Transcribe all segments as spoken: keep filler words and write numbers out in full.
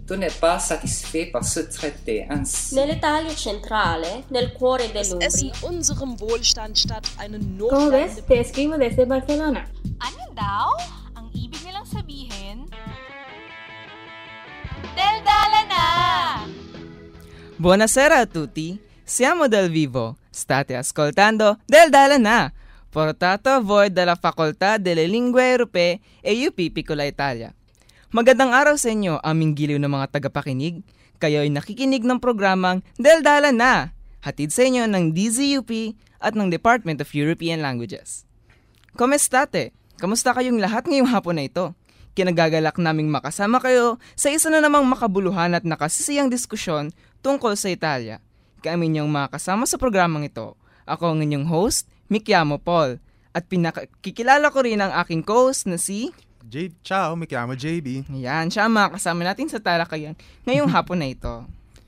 tu n'es pas satisfait par ce traité ainsi. Nell'Italia centrale, nel cuore Es in dell'Umbria. unserem Wohlstand statt eine ¿Cómo ves? notleidende... Te escribo desde Barcelona. Ano daw? Ang ibig nilang sabihin? Daldala na! Buonasera a tutti, siamo Del Vivo, state ascoltando Del Dala Na, portato a voi dalla Facoltà delle Lingue Europee e U P Piccola Italia. Magandang araw sa inyo, aming giliw ng mga tagapakinig. Kayo ay nakikinig ng programang Del Dala Na, hatid sa inyo ng D Z U P at ng Department of European Languages. Komestate? Kamusta kayong lahat ngayong hapon na ito? Kinagagalak naming makasama kayo sa isa na namang makabuluhan at nakasisiyang diskusyon tungkol sa Italia. Kami niyong makasama sa programang ito. Ako ang inyong host, Mikiamo Paul. At pinakikilala ko rin ang aking co-host na si... J- Ciao, mi chiamo J B. Ayan, siya ang makakasama natin sa talakayan ngayong hapon na ito.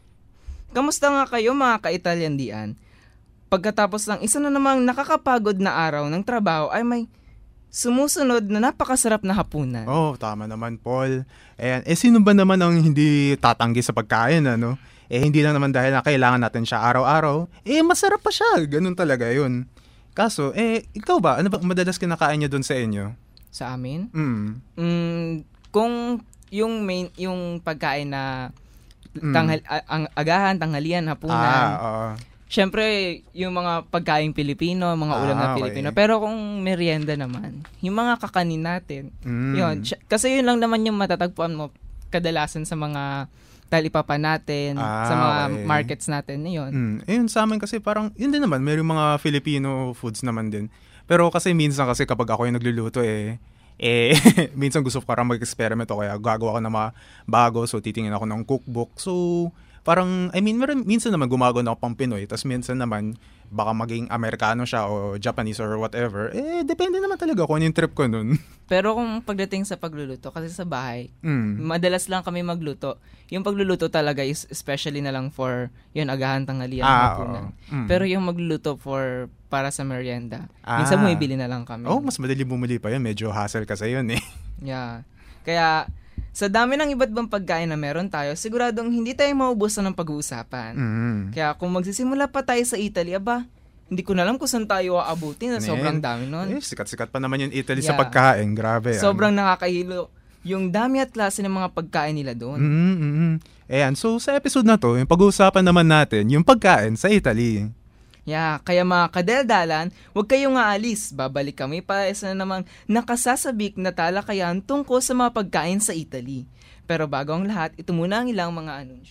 Kamusta nga kayo mga ka-Italyandian? Pagkatapos ng isa na namang nakakapagod na araw ng trabaho ay may sumusunod na napakasarap na hapunan. Oh, tama naman, Paul. Ayan, eh sino ba naman ang hindi tatanggi sa pagkain, ano? Eh hindi lang naman dahil na kailangan natin siya araw-araw. Eh masarap pa siya, ganun talaga yun. Kaso, eh ikaw ba, ano ba madalas kinakain niyo doon sa inyo? Sa amin? Mm. Mm, kung yung main yung pagkain na Mm. tanghal, a- ang agahan, tanghalian, hapunan. Ah, oo. Syempre, yung mga pagkaing Pilipino, mga Ah, ulam na okay. Pilipino. Pero kung merienda naman, yung mga kakanin natin, Mm. yun. Sy- Kasi yun lang naman yung matatagpuan mo kadalasan sa mga talipapa natin, Ah, sa mga okay. markets natin. Yun. Mm. Eh, yun sa amin kasi parang, yun din naman, may mga Filipino foods naman din. Pero kasi minsan kasi kapag ako yung nagluluto eh, eh, minsan gusto ko parang mag-experiment o kaya gagawa ko ng mga bago, so titingin ako ng cookbook. So, parang, I mean, meron, minsan naman gumagawa na ako pang Pinoy, tapos minsan naman, baka maging Amerikano siya o Japanese or whatever. Eh, depende naman talaga kung ano yung trip ko nun. Pero kung pagdating sa pagluluto, kasi sa bahay, Mm. madalas lang kami magluto. Yung pagluluto talaga is especially na lang for yun, agahan, tanghalian, Ah, hapunan. oo. Mm. Pero yung magluluto for para sa merienda, Ah. minsan bumibili na lang kami. Oh, mas madali bumili pa yun. Medyo hassle kasi yun eh. Yeah. Kaya, sa dami ng iba't ibang pagkain na meron tayo, siguradong hindi tayo maubusan ng pag-uusapan. Mm. Kaya kung magsisimula pa tayo sa Italy, aba, hindi ko na alam kung saan tayo aabutin na Man. sobrang dami nun. Eh, sikat-sikat pa naman yung Italy sa Yeah. pagkain. Grabe. Sobrang nakakahilo yung dami at klase ng mga pagkain nila doon. Mm, mm, mm. Ayan, so sa episode na to, yung pag-uusapan naman natin yung pagkain sa Italy. Yeah, kaya mga kadeldalan, huwag kayong aalis. Babalik kami pa isa na namang nakasasabik na talakayan tungkol sa mga pagkain sa Italy. Pero bago ang lahat, ito muna ang ilang mga anunsyo.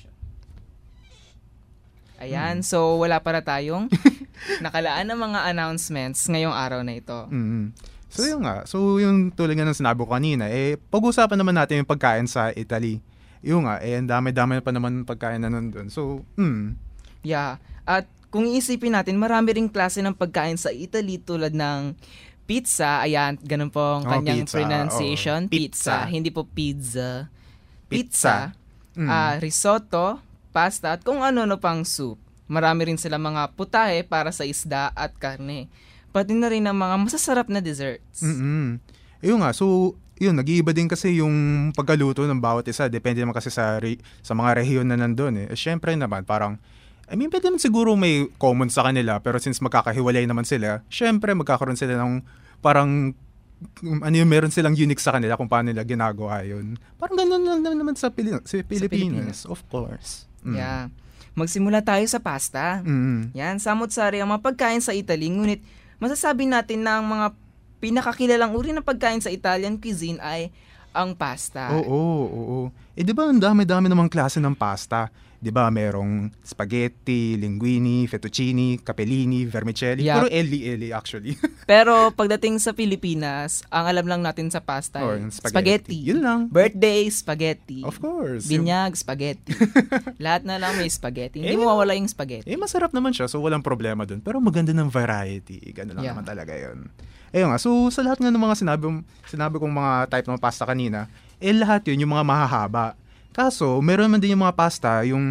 Ayan, so wala para tayong nakalaan ng mga announcements ngayong araw na ito. Mm. So yun nga, so yung tulad nga ng sinabi ko kanina, eh pag-uusapan naman natin yung pagkain sa Italy. Yung nga, eh ang dami-dami pa naman pagkain na nandun. So, mm. Yeah, at kung iisipin natin, marami ring klase ng pagkain sa Italy tulad ng pizza. Ayan, ganun po ang Oh, kanyang pizza. pronunciation. Oh, Pizza. pizza. Hindi po pizza. Pizza. Pizza. Mm. Ah, risotto, pasta, at kung ano-ano pang soup. Marami rin sila mga putahe para sa isda at karne. Pati na rin ang mga masasarap na desserts. Mm-mm. Yun nga, so yun, nag-iiba din kasi yung pagkaluto ng bawat isa. Depende naman kasi sa re- sa mga rehiyon na nandun eh. eh Siyempre naman, parang, I mean, pwede naman siguro may common sa kanila, pero since magkakahiwalay naman sila, siyempre magkakaroon sila ng parang, um, ano yung meron silang unique sa kanila kung paano nila ginagawa yun. Parang ganun lang naman sa, Pili- sa Pilipinas, of course. Mm. Yeah. Magsimula tayo sa pasta. Mm. Yan, samot-sari ang mga pagkain sa Italy. Ngunit masasabi natin na ang mga pinakakilalang uri ng pagkain sa Italian cuisine ay ang pasta. Oo, oo, oo. Eh, di ba ang dami-dami namang klase ng pasta? Di ba merong spaghetti, linguine, fettuccine, capellini, vermicelli. Yeah. Puro eli-eli actually. Pero pagdating sa Pilipinas, ang alam lang natin sa pasta Oh, ay yung spaghetti. spaghetti. Yun lang. Birthday, spaghetti. Of course. Binyag, spaghetti. Lahat na lang may spaghetti. Hindi Eh, mo mawala yung spaghetti. Eh, masarap naman siya, so walang problema dun. Pero maganda ng variety. Ganun lang Yeah. naman talaga yun. Ayun nga, so sa lahat nga ng mga sinabi, sinabi kong mga type ng pasta kanina, eh lahat yun, yung mga mahahaba. Kaso, meron man din yung mga pasta, yung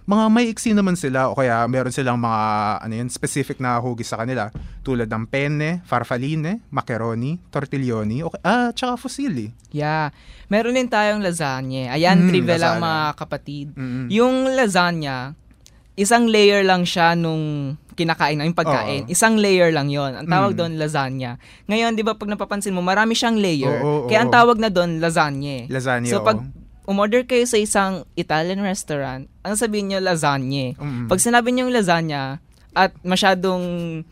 mga may iksi naman sila o kaya meron silang mga ano yun, specific na hugis sa kanila tulad ng penne, farfaline, macaroni, tortilloni, okay, ah, tsaka fusilli. Yeah. Meron din tayong lasagna. Ayan, Mm, trivia lang lasagna. mga kapatid. Mm-mm. Yung lasagna, isang layer lang siya nung kinakain, yung pagkain. Oo. Isang layer lang yon. Ang tawag Mm. doon, lasagna. Ngayon, di ba, pag napapansin mo, marami siyang layer. Oo, oo, Kaya ang oo. tawag na doon, lasagna. Lasagna, So, oo. pag umorder kayo sa isang Italian restaurant, ang sabihin nyo, lasagna. Mm. Pag sinabi nyo yung lasagna, at masyadong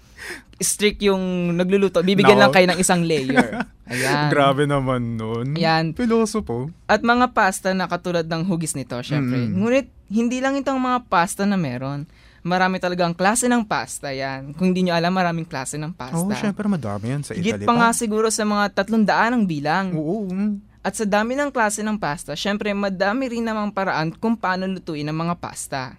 strict yung nagluluto, bibigyan Nako. lang kayo ng isang layer. Ayan. Grabe naman nun. Yan. Pilosopo. At mga pasta na katulad ng hugis nito, syempre. Mm. Ngunit, hindi lang itong mga pasta na meron. Marami talagang klase ng pasta yan. Kung hindi nyo alam, maraming klase ng pasta. Oo, syempre madami yan sa Higit Italy pa nga siguro sa mga tatlong daan ang bilang. Oo. mm. At sa dami ng klase ng pasta, syempre madami rin namang paraan kung paano lutuin ang mga pasta.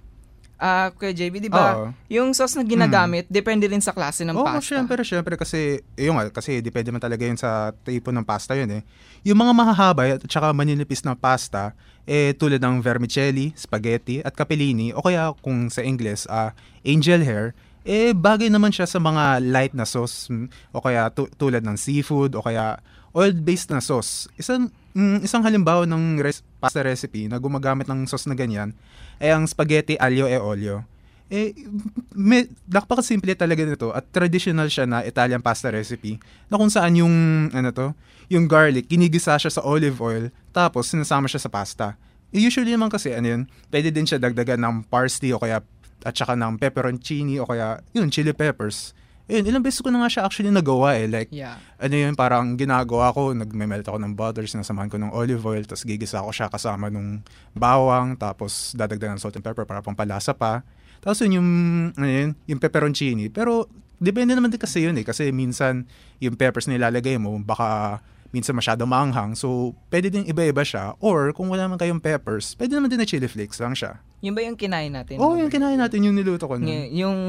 Ah, Kuya J B, di ba? Oo. Yung sauce na ginagamit, depende rin sa klase ng Oo, pasta. syempre, syempre kasi, yun nga, kasi depende man talaga yun sa tipo ng pasta yun eh. Yung mga mahahaba at saka maninipis na pasta, eh tulad ng vermicelli, spaghetti, at capellini, o kaya kung sa English, ah, angel hair, eh bagay naman siya sa mga light na sauce, mm, o kaya tu- tulad ng seafood, o kaya oil-based na sauce. Isang, mm, isang halimbawa ng res- pasta recipe na gumagamit ng sauce na ganyan, ay ang spaghetti aglio e olio. Eh, may, napakasimple talaga nito at traditional siya na Italian pasta recipe na kung saan yung, ano to, yung garlic, kinigisa siya sa olive oil, tapos sinasama siya sa pasta. Eh, usually naman kasi, ano yun, pwede din siya dagdagan ng parsley o kaya, at saka ng pepperoncini o kaya, yun, chili peppers. Ayun, ilang beses ko na nga siya actually nagawa eh. Like, Yeah. ano yun, parang ginagawa ko, nagme-melt ako ng butter, sinasamahan ko ng olive oil, tapos gigisa ko siya kasama nung bawang, tapos dadagdagan ng salt and pepper para pampalasa pa. Tapos yun yung, ano yun, yung pepperoncini. Pero, depende naman din kasi yun eh, kasi minsan, yung peppers na ilalagay mo, baka minsan masyado maanghang, so pwede din iba-iba siya. Or, kung wala man kayong peppers, pwede naman din na chili flakes lang siya. Yun ba yung kinain natin? Oo, oh, yung kinain natin, yung niluto ko nun. Y- yung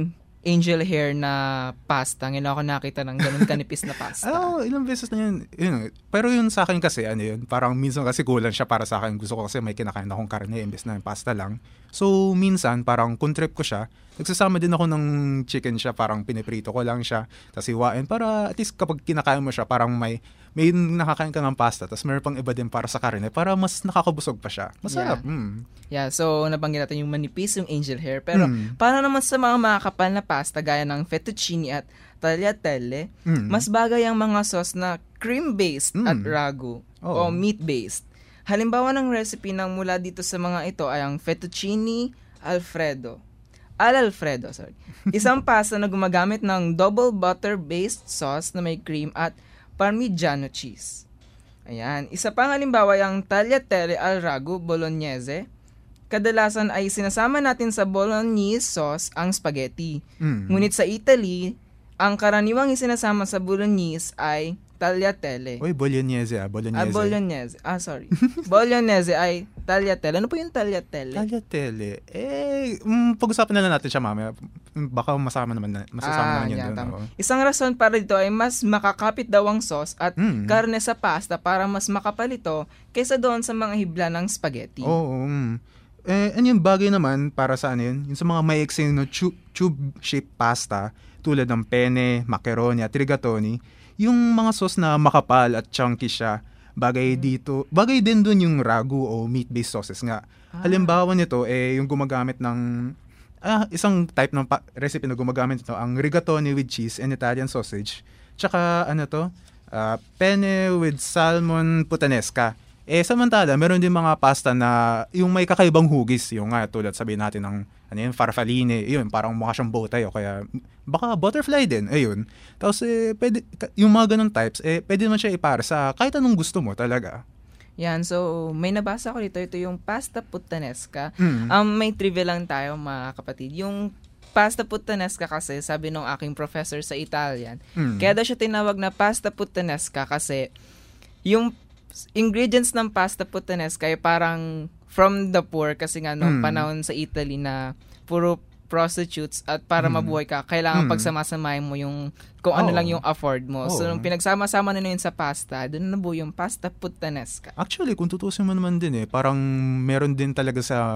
angel hair na pasta, ngayon ako nakita ng ganun kanipis na pasta. Ah, oh, ilang beses na yun. yun. Pero yun sa akin kasi, ano yun, parang minsan kasi kulang siya para sa akin. Gusto ko kasi may kinakain akong karne, imbes na yung pasta lang. So, minsan, parang kung trip ko siya, nagsasama din ako ng chicken siya, parang piniprito ko lang siya, tapos iwain, para at least kapag kinakain mo siya, parang may, may nakakain ka ng pasta, tapos meron pang iba din para sa karne, para mas nakakabusog pa siya. Masarap. Yeah. Mm. Yeah, so nabanggit natin yung manipis, yung angel hair. Pero Mm. paano naman sa mga makakapal na pasta gaya ng fettuccine at tagliatelle, Mm. mas bagay ang mga sauce na cream-based Mm. at ragu Oo. o meat-based. Halimbawa ng recipe ng mula dito sa mga ito ay ang fettuccine alfredo. Al Alfredo, sorry. Isang pasta na gumagamit ng double butter-based sauce na may cream at parmigiano cheese. Ayan. Isa pang halimbawa ay ang tagliatelle al ragu bolognese. Kadalasan ay sinasama natin sa bolognese sauce ang spaghetti. Mm. Ngunit sa Italy, ang karaniwang isinasama sa bolognese ay tagliatelle. Uy, bolognese ah, bolognese. Ah, bolognese. Ah, sorry. Bolognese ay tagliatelle. Ano po yung tagliatelle? Tagliatelle. Eh, mm, pag-usapan na lang natin siya mamaya. Mm, Baka masama naman na, masasama naman yun yan, doon. tama. oo. Isang rason para dito ay mas makakapit daw ang sauce at Mm. karne sa pasta para mas makapal ito kaysa doon sa mga hibla ng spaghetti. Oo. Mm. Eh, ano yung bagay naman para sa ano yun? Yung sa mga maiksing no, tube, tube-shaped pasta tulad ng penne, macaroni at rigatoni, yung mga sauce na makapal at chunky siya, bagay dito, bagay din dun yung ragu o meat-based sauces nga. Halimbawa nito, eh, yung gumagamit ng, ah, isang type ng pa- recipe na gumagamit ito, ang rigatoni with cheese and Italian sausage. Tsaka, ano to, ah, penne with salmon puttanesca. Eh, samantala, meron din mga pasta na yung may kakaibang hugis, yung nga, tulad sabihin natin ng, ano yun, farfaline, yun, parang mukha siyang bowtie, o kaya, baka butterfly din, ayun. Tapos, eh, pwede, yung mga ganong types, eh, pwede naman siya ipara sa kahit anong gusto mo talaga. Yan, so may nabasa ko dito, ito yung pasta puttanesca. Mm. Um, may trivia lang tayo mga kapatid. Yung pasta puttanesca kasi, sabi nung aking professor sa Italian, Mm. kaya daw siya tinawag na pasta puttanesca kasi yung ingredients ng pasta puttanesca ay parang from the poor kasi nga noong Mm. panahon sa Italy na puro prostitutes at para Mm. mabuhay ka, kailangan Mm. pagsamasamahin mo yung kung ano Oo. lang yung afford mo. So, Oo. nung pinagsama-sama nila yun sa pasta, doon na nabuo yung pasta puttanesca. Actually, kung tutusin mo naman din eh, parang meron din talaga sa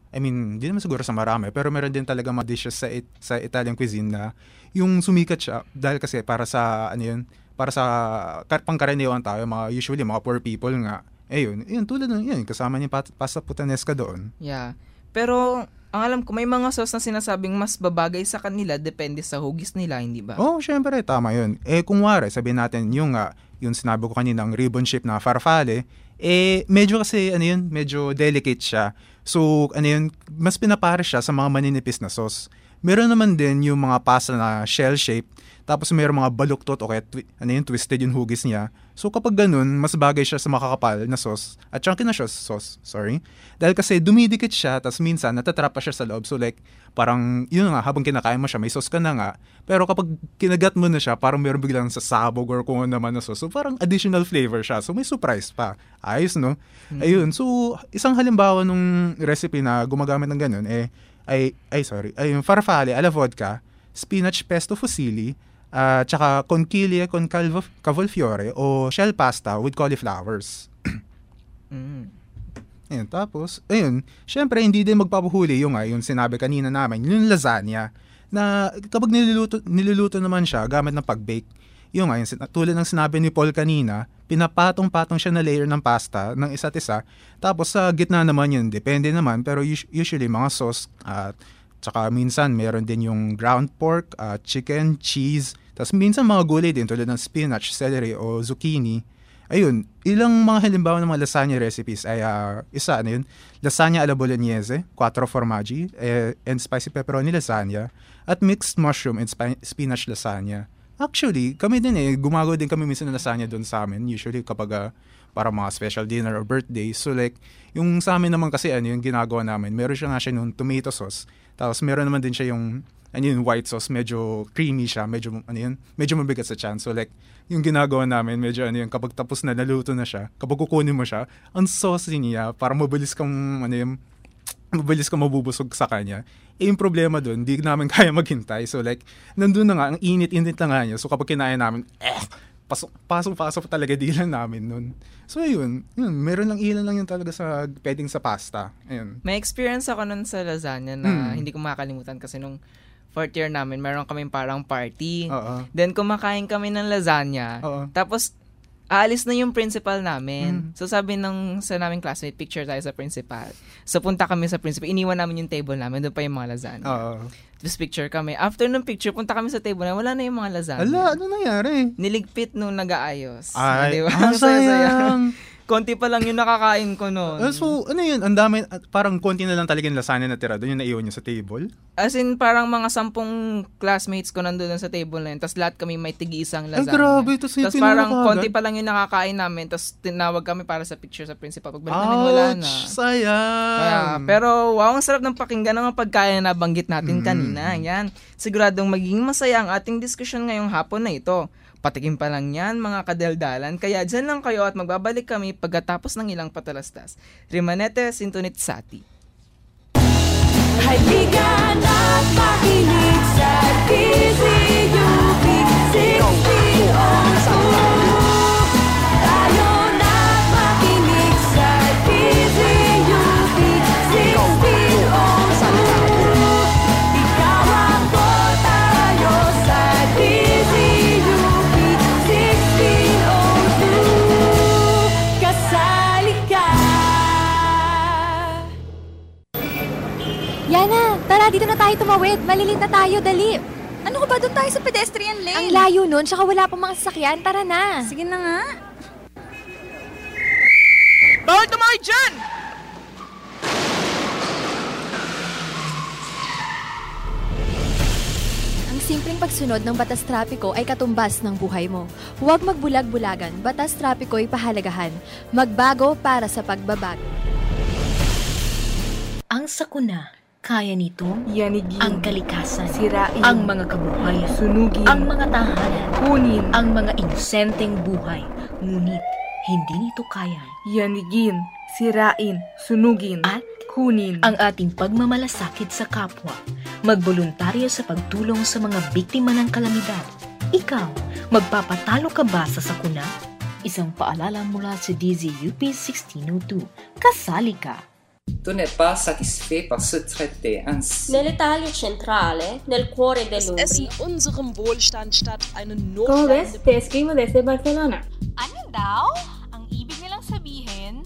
I mean, hindi naman siguro sa marami, pero meron din talaga mga dishes sa, it, sa Italian cuisine na yung sumikat siya dahil kasi para sa, ano yun, para sa pangkaraniwan tayo, mga, usually mga poor people nga. Eh yun, yun tulad ng yun, kasama niya pat, pasta puttanesca doon. Yeah. Pero, ang alam ko, may mga sauce na sinasabing mas babagay sa kanila depende sa hugis nila, hindi ba? Oh, syempre, tama yun. Eh, kung wari, sabihin natin yung, uh, yung sinabi ko kanina, ang ribbon shape na farfalle, eh, medyo kasi, ano yun, medyo delicate siya. So, ano yun, mas pinapare siya sa mga maninipis na sauce. Meron naman din yung mga pasta na shell shape, tapos mayroong mga baluktot o kaya twi- ano yun, twisted yung hugis niya. So kapag ganun, mas bagay siya sa makakapal na sauce at chunky na sauce, sauce, sorry. Dahil kasi dumidikit siya, tapos minsan natatrap pa siya sa loob. So like, parang yun nga, habang kinakain mo siya, may sauce ka na nga. Pero kapag kinagat mo na siya, parang meron biglang sasabog or kung ano naman na sauce. So parang additional flavor siya. So may surprise pa. Ayos, no? Mm-hmm. Ayun. So isang halimbawa nung recipe na gumagamit ng ganun, eh, ay, ay sorry, ay yung farfalle alla vodka, spinach pesto fusilli, uh, tsaka conchiglie con calvo, cavolfiore o shell pasta with cauliflowers. Mm. Ayun, tapos, ayun, syempre hindi din magpapuhuli yung, yung sinabi kanina namin, yung lasagna, na kapag niluluto, niluluto naman siya gamit ng pag-bake, yung, yung tulad ng sinabi ni Paul kanina, pinapatong-patong siya na layer ng pasta ng isa't isa, tapos sa gitna naman yun, depende naman, pero usually mga sauce, at uh, tsaka minsan meron din yung ground pork, uh, chicken, cheese, tapos minsan mga gulay din tulad ng spinach, celery o zucchini. Ayun, ilang mga halimbawa ng mga lasagna recipes ay uh, isa, ano yun, lasagna alla bolognese, quattro formaggi, eh, and spicy pepperoni lasagna, at mixed mushroom and spi- spinach lasagna. Actually, kami din eh, gumagawa din kami minsan ng lasagna doon sa amin, usually kapag uh, para mga special dinner or birthday. So like, yung sa amin naman kasi ano yung ginagawa namin, meron siya nga siya yung tomato sauce, tapos meron naman din siya yung ano yun, white sauce, medyo creamy siya, medyo ano yun, medyo mabigat sa tiyan. So like, yung ginagawa namin, medyo ano yun, kapag tapos na, naluto na siya, kapag kukunin mo siya, ang saucy niya, para mabilis kang, ano yun, mabilis kang mabubusog sa kanya. Eh, yung problema doon, di namin kaya maghintay. So like, nandun na nga, ang init-init na nga niya. So kapag kinain namin, eh, pasok, pasok, pasok talaga dilan namin nun. So yun, yun, meron lang ilan lang yun talaga sa, pwedeng sa pasta. Ayun. May experience ako nun sa lasagna na Mm. hindi ko makakalimutan kasi nung fourth year namin, meron kaming parang party. Oo. Then kumakain kami ng lasagna. Oo. Tapos, aalis na yung principal namin. Mm. So sabi ng sa naming classmate, picture tayo sa principal. So punta kami sa principal, iniwan namin yung table namin, doon pa yung mga lasagna. Oo. Tapos picture kami. After ng picture, punta kami sa table na wala na yung mga lasagna. Ala, ano nangyari? Niligpit nung nag-aayos. Ay, Diba? ang sayang. Konti pa lang yung nakakain ko noon. Uh, so, ano yun? Ang dami, at parang konti na lang talaga yung lasagna na tira doon, yung naiwan nyo sa table? As in, parang mga sampung classmates ko nandun sa table na yun. Tapos lahat kami may tigi-isang Ay, lasagna. grabe. Tapos Tapos parang konti pa lang yung nakakain namin. Tapos tinawag kami para sa picture sa principal. Pagbalik namin, wala na. Ouch! Sayang! Kaya, pero wow, ang sarap ng pakinggan ng mga pagkain na nabanggit natin Mm. kanina. Yan. Siguradong magiging masaya ang ating diskusyon ngayong hapon na ito. Patikim pa lang yan, mga kadaldalan. Kaya dyan lang kayo at magbabalik kami pagkatapos ng ilang patalastas. Rimanete, Sintonit Sati. Halika na't makinig sa D Z U P sixteen oh two. Tayo na't makinig sa D Z U P sixteen oh two. Ikaw ang tayo sa D Z U P sixteen oh two. Kasali ka. Yana, tara dito na tayo tumawid. Malilit na tayo, dali. Ano ka ba doon tayo sa pedestrian lane? Ang layo nun, tsaka wala pang mga sasakyan. Tara na. Sige na nga. Bawal tumawid dyan! Ang simpleng pagsunod ng batas trapiko ay katumbas ng buhay mo. Huwag magbulag-bulagan. Batas trapiko'y pahalagahan. Magbago para sa pagbabago. Ang sakuna, kaya nitong yanigin, ang kalikasan, sirain, ang mga kabuhayan, sunugin, ang mga tahanan, kunin, ang mga inosenteng buhay. Ngunit, hindi nito kaya yanigin, sirain, sunugin, at kunin ang ating pagmamalasakit sa kapwa. Magboluntaryo sa pagtulong sa mga biktima ng kalamidad. Ikaw, magpapatalo ka ba sa sakuna? Isang paalala mula sa D Z U P sixteen oh two. Kasali ka! Tu n'es pas satisfait par ce traité ainsi. Nell'Italia centrale, nel cuore Es essen dell'Umbria, unserem Wohlstand statt eine ¿Cómo ves? notleidende... Te escribo desde Barcelona. Ano daw? Ang ibig nilang sabihin?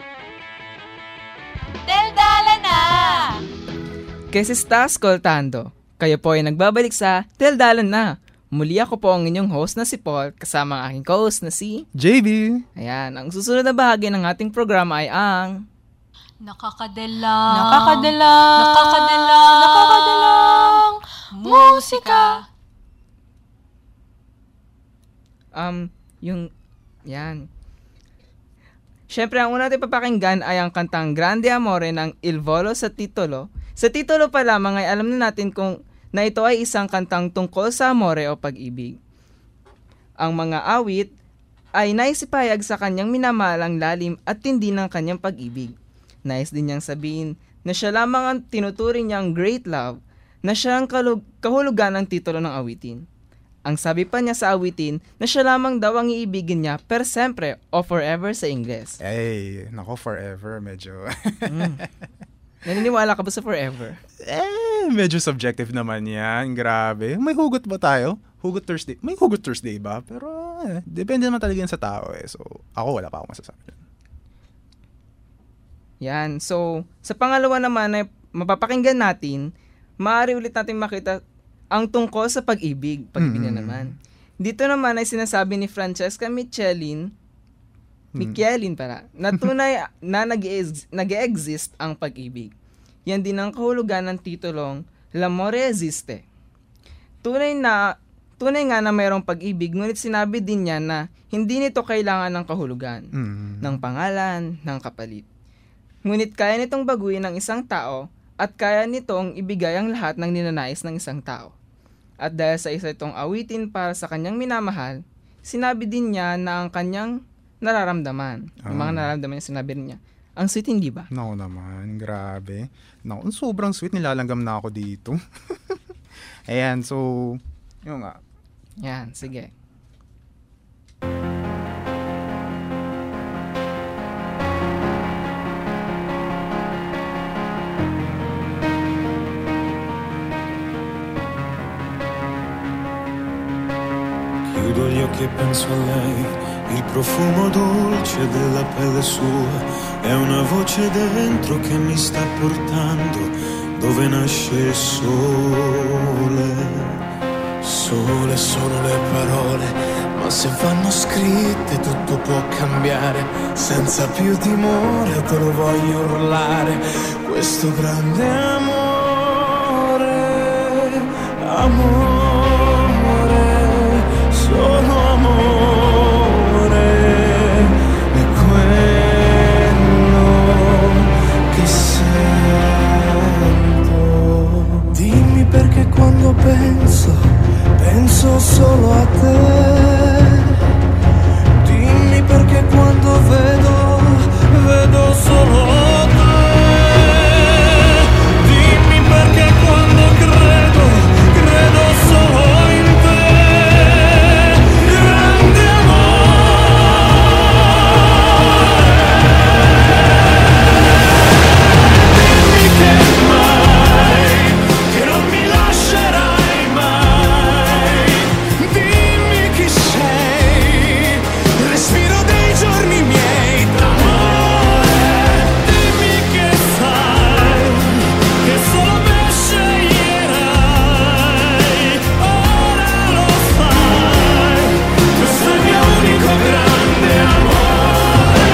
Daldala na! Que se está ascoltando. Kayo po ay nagbabalik sa Daldalan na. Muli ako po ang inyong host na si Paul kasama ang aking co-host na si... J B! Ayan, ang susunod na bahagi ng ating programa ay ang... Nakakadalang. Nakakadalang. Nakakadalang. Nakakadalang. Musika. Um, yung... Yan. Siyempre, ang una natin papakinggan ay ang kantang Grande Amore ng Il Volo sa titulo. Sa titulo pa lamang ay alam na natin kung na ito ay isang kantang tungkol sa amore o pag-ibig. Ang mga awit ay naisipayag sa kanyang minamalang lalim at tindi ng kanyang pag-ibig. Nais din niyang sabihin na siya lamang ang tinuturing niyang great love na siya ang kalug- kahulugan ng titulo ng awitin. Ang sabi pa niya sa awitin na siya lamang daw ang iibigin niya per sempre o forever sa Ingles. Ay, nako, forever, medyo... Mm. Naniniwala ka ba sa forever? eh, medyo subjective naman yan. Grabe. May hugot ba tayo? Hugot Thursday? May hugot Thursday ba? Pero, eh, depende naman talaga yan sa tao eh. So, ako wala pa akong masasabi. Yan. So, sa pangalawa naman ay mapapakinggan natin, maaari ulit natin makita ang tungkol sa pag-ibig. Pag-ibig Mm. na naman. Dito naman ay sinasabi ni Francesca Michelin, Michelin para, na tunay na nag-e- nag-exist ang pag-ibig. Yan din ang kahulugan ng titulong L'amore esiste. Tunay na tunay nga na mayroong pag-ibig, ngunit sinabi din niya na hindi nito kailangan ng kahulugan, Mm. ng pangalan, ng kapalit. Ngunit kaya nitong baguhin ng isang tao at kaya nitong ibigay ang lahat ng ninanais ng isang tao. At dahil sa isa itong awitin para sa kanyang minamahal, sinabi din niya na ang kanyang nararamdaman. Yung mga Ah. nararamdaman niya, sinabi rin niya. Ang sweet, hindi ba? Nako naman, grabe. Nako, sobrang sweet, nilalanggam na ako dito. Ayan, so, yun nga. Yan, sige. Chiudo gli occhi e penso a lei, il profumo dolce della pelle sua, è una voce dentro che mi sta portando dove nasce il sole. Sole sono le parole, ma se vanno scritte tutto può cambiare. Senza più timore te lo voglio urlare, questo grande amore, amore, solo amore, è quello che sento. Dimmi perché quando penso, penso solo a te. Dimmi perché quando vedo, vedo solo te. Dimmi perché quando credo, credo solo in te. Grande amore. Dimmi che mai, che non mi lascerai mai. Dimmi chi sei, respiro dei giorni miei d'amore. Dimmi che sai, che solo me sceglierai. Ora lo sai, questo è il mio unico grande amore.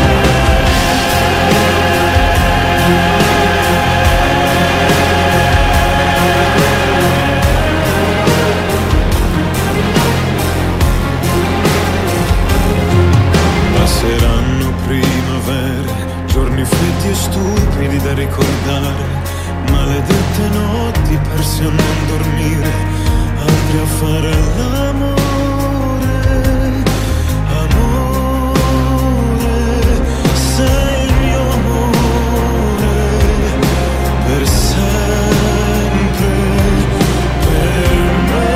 Passeranno primavere, giorni freddi e stupidi da ricordare, maledette notti persi a non dormire, altri a fare l'amore, amore, sei il mio amore, per sempre, per me.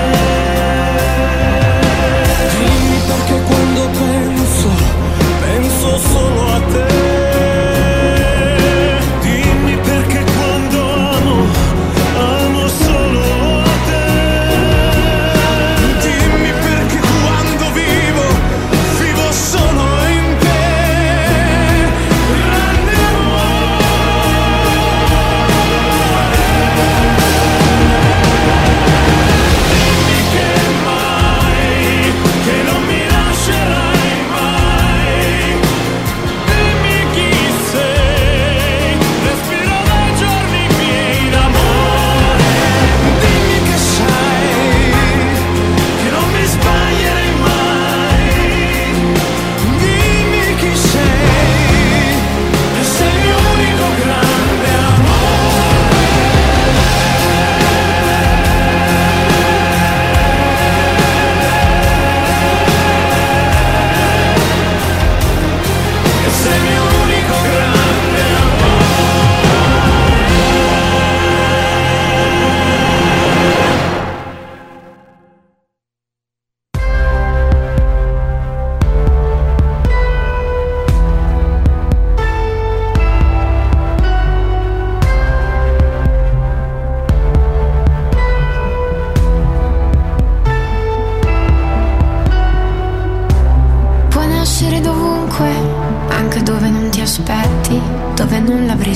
Dimmi perché quando penso, penso solo a te. Dimmi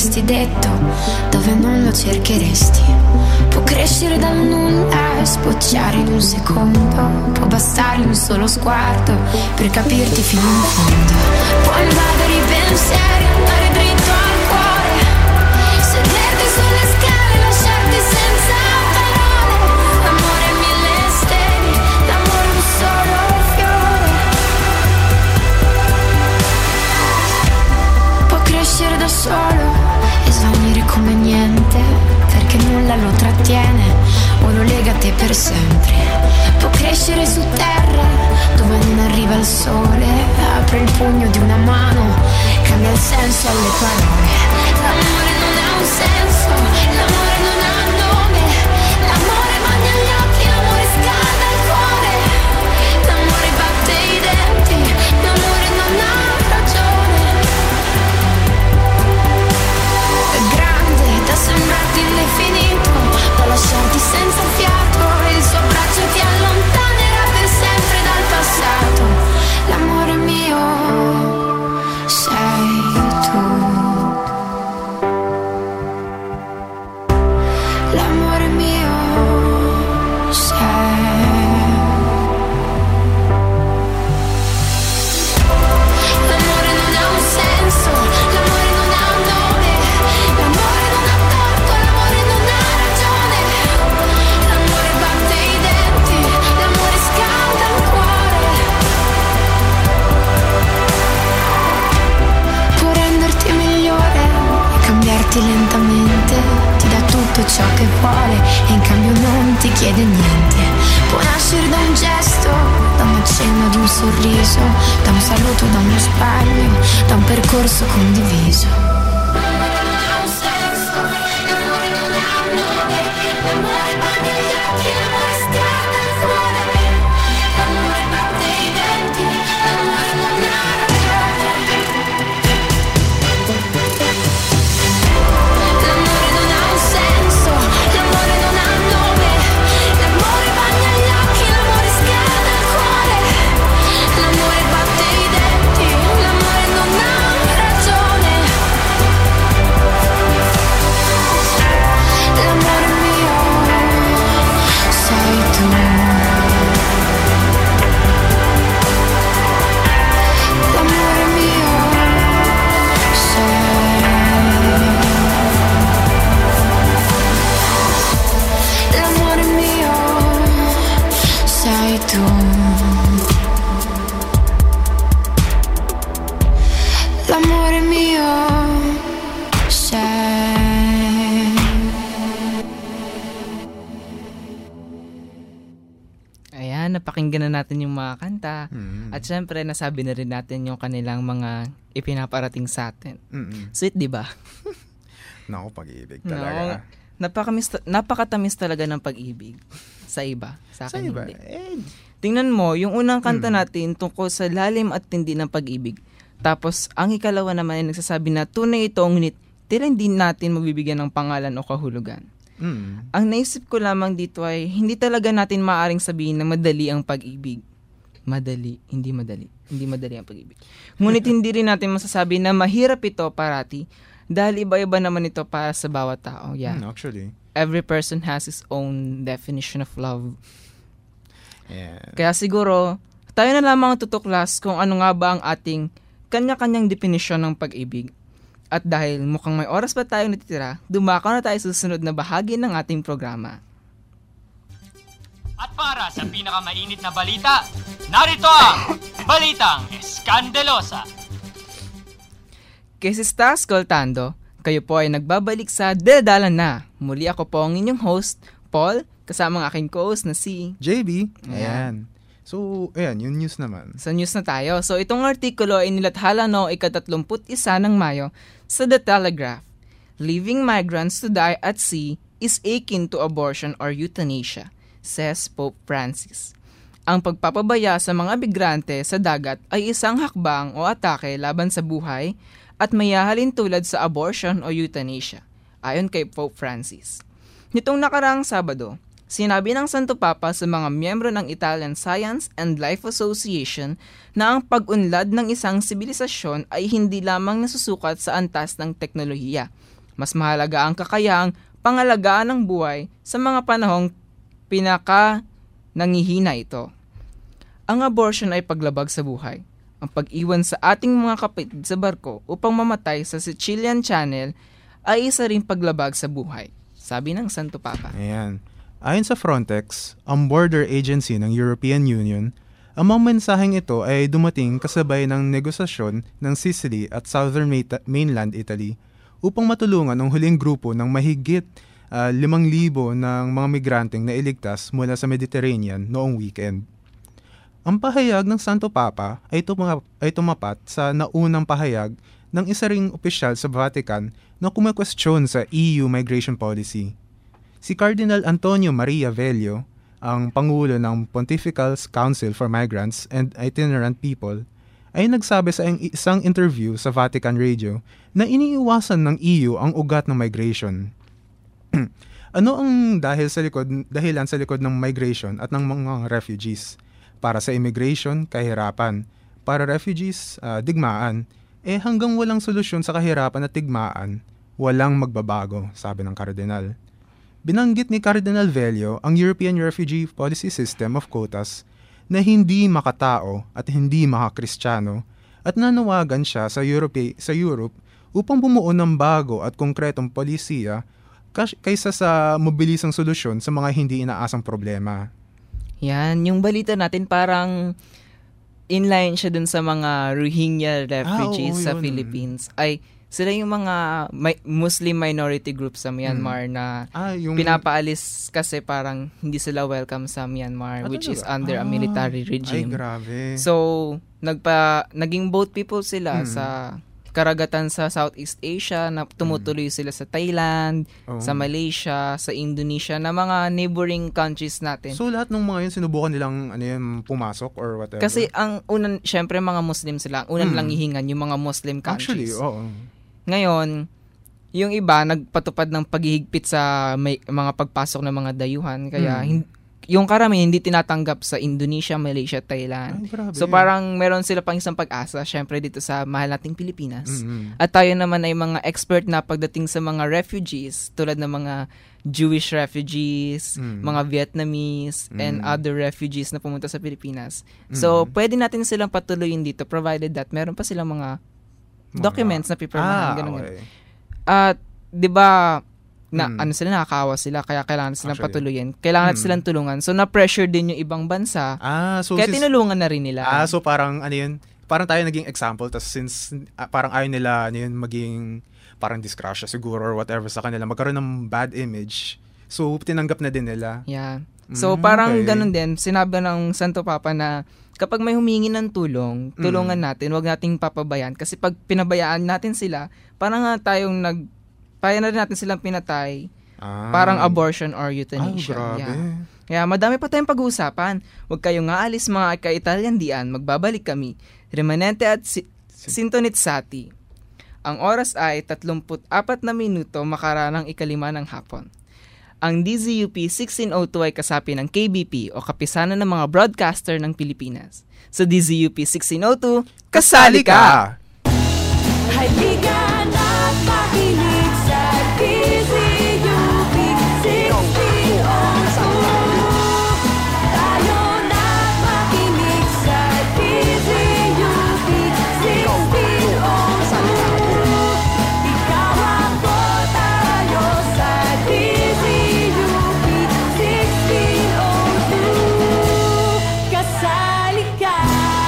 avresti detto, dove non lo cercheresti. Può crescere dal nulla e spocciare in un secondo. Può bastare un solo sguardo per capirti fino in fondo. Può invadere i pensieri, andare dritto al cuore, sederti sulle scale, lasciarti senza parole. L'amore è mille stelle, l'amore è un solo fiore. Può crescere da solo e svanire come niente, perché nulla lo trattiene o lo lega a te per sempre. Può crescere su terra dove non arriva il sole, apre il pugno di una mano, cambia il senso alle parole. L'amore non ha un senso, l'amore non ha nome, l'amore bagna gli occhi, l'amore scalda il cuore, l'amore batte i denti, l'amore non ha ragione. È grande da sembrarti indefinito, da lasciarti senza fiato, il suo braccio ti allontanerà per sempre dal passato. L'amore mio sei tu. L'amore mio sei. L'amore non ha un senso, l'amore non ha un nome, l'amore non ha torto, l'amore non ha ragione. L'amore batte i denti, l'amore scalda il cuore. Può renderti migliore e cambiarti lentamente, ti dà tutto ciò che vuole e in cambio non ti chiede niente. Può nascere da un gesto, da un accenno di un sorriso, da un saluto, da uno sbaglio, da un percorso condiviso. L'amore non ha un senso, l'amore non ha un nome, l'amore bagna gli occhi, l'amore scalda il cuore, l'amore batte i denti, l'amore non ha ragione. L'amore non ha un senso, l'amore non ha un nome, l'amore bagna gli occhi, l'amore scalda il cuore, l'amore batte i denti, l'amore non ha ragione. L'amore mio sei tu. L'amore mio sei. L'amore mio sei tu. L'amore mio sei. Ayan, napakinggan na natin yung mga kanta. Mm. At syempre, nasabi na rin natin yung kanilang mga ipinaparating sa atin. Mm-mm. Sweet, di ba? Naku, pag-ibig No, talaga. napakamis, napakatamis talaga ng pag-ibig sa iba. Sa Sa akin iba, hindi. eh, Tingnan mo, yung unang kanta Mm. natin tungkol sa lalim at tindi ng pag-ibig. Tapos, ang ikalawa naman ay nagsasabi na tunay ito, ngunit tila hindi natin mabibigyan ng pangalan o kahulugan. mm. Ang naisip ko lamang dito ay hindi talaga natin maaaring sabihin na madali ang pag-ibig. Madali, hindi madali. Hindi madali ang pag-ibig. Ngunit hindi rin natin masasabi na mahirap ito parati dahil iba-iba naman ito para sa bawat tao. Yeah. Mm, actually. Every person has his own definition of love. Yeah. Kaya siguro, tayo na lamang ang tutuklas kung ano nga ba ang ating kanya-kanyang definisyon ng pag-ibig. At dahil mukhang may oras pa tayong natitira, dumako na tayo sa susunod na bahagi ng ating programa. At para sa pinakamainit na balita, narito ang Balitang Eskandelosa. Que se está ascoltando, kayo po ay nagbabalik sa Dedalan Na. Muli ako po ang inyong host, Paul, kasama ang aking co-host na si J B. Ayan. Ayan. So, ayan, yung news naman. Sa news na tayo. So, itong artikulo ay nilathala no ikatatlumput isa ng Mayo sa The Telegraph. Leaving migrants to die at sea is akin to abortion or euthanasia, says Pope Francis. Ang pagpapabaya sa mga migrante sa dagat ay isang hakbang o atake laban sa buhay at mayahalin tulad sa abortion o euthanasia, ayon kay Pope Francis. Nitong nakaraang Sabado, sinabi ng Santo Papa sa mga miyembro ng Italian Science and Life Association na ang pag-unlad ng isang sibilisasyon ay hindi lamang nasusukat sa antas ng teknolohiya, Mas mahalaga ang kakayahang pangalagaan ng buhay sa mga panahong pinaka nangihina ito. Ang abortion ay paglabag sa buhay. Ang pag-iwan sa ating mga kapatid sa barko upang mamatay sa Sicilian Channel ay isa ring paglabag sa buhay, sabi ng Santo Papa. Ayan. Ayon sa Frontex, ang border agency ng European Union, ang mga mensaheng ito ay dumating kasabay ng negosasyon ng Sicily at Southern Mainland Italy upang matulungan ang huling grupo ng mahigit uh, limang libo ng mga migranteng na iligtas mula sa Mediterranean noong weekend. Ang pahayag ng Santo Papa ay, tumap- ay tumapat sa naunang pahayag ng isa ring opisyal sa Vatican na kumekwestiyon sa E U migration policy. Si Cardinal Antonio Maria Velio, ang Pangulo ng Pontifical Council for Migrants and Itinerant People, ay nagsabi sa isang interview sa Vatican Radio na iniiwasan ng E U ang ugat ng migration. Ano ang dahil sa likod, dahilan sa likod ng migration at ng mga refugees? Para sa immigration, kahirapan. Para refugees, uh, digmaan. Eh hanggang walang solusyon sa kahirapan at digmaan, walang magbabago, sabi ng Kardinal. Binanggit ni Cardinal Velio ang European Refugee Policy System of Quotas na hindi makatao at hindi makakristyano at nanawagan siya sa Europe, sa Europe upang bumuo ng bago at konkretong polisiya kaysa sa mabilisang solusyon sa mga hindi inaasang problema. Yan, yung balita natin parang inline siya dun sa mga Rohingya refugees ah, oo, sa yun. Philippines. Ay, sila yung mga mi- Muslim minority group sa Myanmar hmm. na ah, yung... pinapaalis kasi parang hindi sila welcome sa Myanmar, ah, which is under ah, a military regime. Ay, grabe. So, nagpa, naging boat people sila hmm. sa karagatan sa Southeast Asia na tumutuloy sila sa Thailand, oh. sa Malaysia, sa Indonesia, na mga neighboring countries natin. So lahat ng mga yun sinubukan nilang ano yun, pumasok or whatever? Kasi ang unan, syempre mga Muslim sila, unan hmm. lang hihingan yung mga Muslim countries. Actually, oo. Ngayon, yung iba nagpatupad ng paghihigpit sa may, mga pagpasok ng mga dayuhan, kaya hmm. hin- yung karamihan hindi tinatanggap sa Indonesia, Malaysia, Thailand. Ay, so parang meron sila pang isang pag-asa, syempre dito sa mahal nating Pilipinas. Mm-hmm. At tayo naman ay mga expert na pagdating sa mga refugees, tulad ng mga Jewish refugees, mm-hmm. mga Vietnamese, mm-hmm. and other refugees na pumunta sa Pilipinas. Mm-hmm. So pwede natin silang patuloyin dito provided that meron pa silang mga, mga documents na pipirmahan. Ah, ganun okay. At di ba na hmm. ano sila, nakakaawa sila, kaya kailangan silang Actually. patuluyin. Kailangan natin hmm. silang tulungan. So, na-pressure din yung ibang bansa. Ah, so kaya since, tinulungan na rin nila. Ah, so parang ano yun, parang tayo naging example, tas since uh, parang ayaw nila ano yun, maging parang disgrasya siguro or whatever sa kanila, magkaroon ng bad image. So, tinanggap na din nila. Yeah. So, mm, parang okay. ganun din, sinabi ng Santo Papa na kapag may humingi ng tulong, tulungan mm. natin, huwag nating papabayaan. Kasi pag pinabayaan natin sila, parang nga tayong nag, kaya na rin natin silang pinatay. Ah. Parang abortion or euthanasia. Ah, grabe. Yeah. Kaya madami pa tayong pag-uusapan. Huwag kayong aalis mga ka-Italiandian, magbabalik kami. Remanente at si- Sintonitsati. Ang oras ay tatlumpu't apat na minuto makaranang ikalima ng hapon. Ang D Z U P sixteen oh two ay kasapi ng K B P o Kapisanan ng mga Broadcaster ng Pilipinas. Sa D Z U P sixteen oh two, kasali ka! Halika na't makinig sa D Z U P sixteen oh two. Tayo na't makinig sa D Z U P sixteen oh two. Ikaw ako, tayo sa D Z U P sixteen oh two. Kasali ka!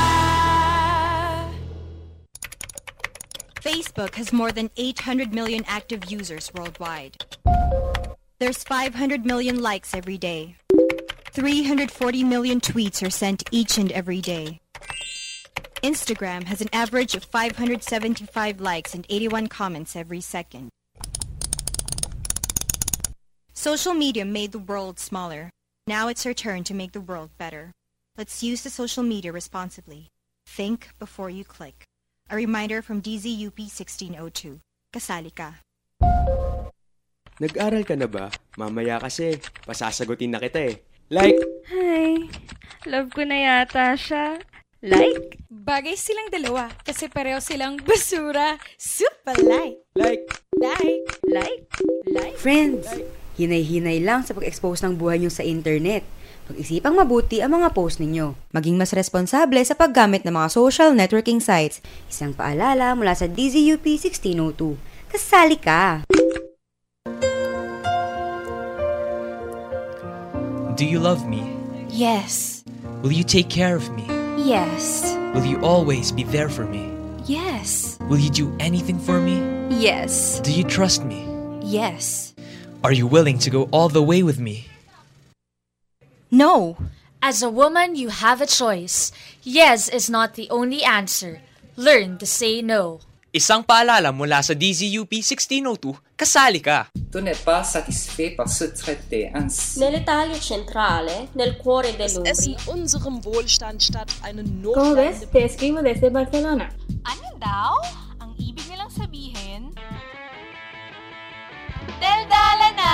Facebook has more than eight hundred million active users worldwide. There's five hundred million likes every day. three hundred forty million tweets are sent each and every day. Instagram has an average of five hundred seventy-five likes and eighty-one comments every second. Social media made the world smaller. Now it's our turn to make the world better. Let's use the social media responsibly. Think before you click. A reminder from D Z U P sixteen oh two. Kasali ka. Nag-aral ka na ba? Mamaya kasi, pasasagutin na kita eh. Like! Hi, love ko na yata siya. Like? Bagay silang dalawa kasi pareho silang basura. Super like! Like! Like, like, like. Friends, hinay-hinay lang sa pag-expose ng buhay nyo sa internet. Pag-isipang mabuti ang mga post ninyo. Maging mas responsable sa paggamit ng mga social networking sites. Isang paalala mula sa D Z U P sixteen oh two. Kasali ka! Do you love me? Yes. Will you take care of me? Yes. Will you always be there for me? Yes. Will you do anything for me? Yes. Do you trust me? Yes. Are you willing to go all the way with me? No. As a woman, you have a choice. Yes is not the only answer. Learn to say no. Isang paalala mula sa D Z U P sixteen oh two, kasali ka! Tu n'es pas satisfait par ce traité ainsi. Nell'Italia centrale, nel cuore Das dell'Umbria. Essen unserem Wohlstand statt eine ¿Cómo ves? notleidende... Te escribo desde Barcelona. Ano daw? Ang ibig nilang sabihin? Daldala na!